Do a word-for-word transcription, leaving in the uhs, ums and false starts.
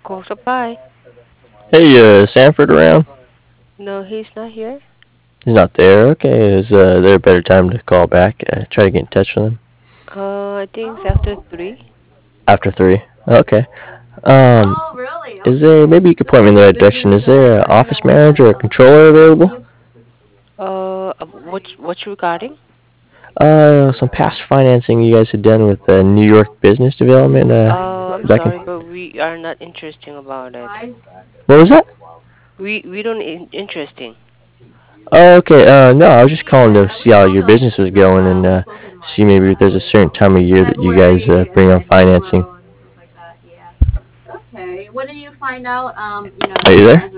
Medical supply. Hey, uh, Sanford around? No, he's not here. He's not there. Okay, is uh, there a better time to call back? Uh, try to get in touch with him Uh, I think it's after three. after three. Okay. Um, is there maybe you could point me in the right direction? Is there an office manager or a controller available? Uh, uh, what's what's regarding? Uh, some past financing you guys had done with uh, New York Business Development. Uh, Uh, I'm back in sorry, but we are not interesting about it. what was that? We we don't in- interesting. Oh, okay. Uh, no, I was just calling to see how your business was going and uh, see maybe if there's a certain time of year that you guys uh, bring on financing. Are you there?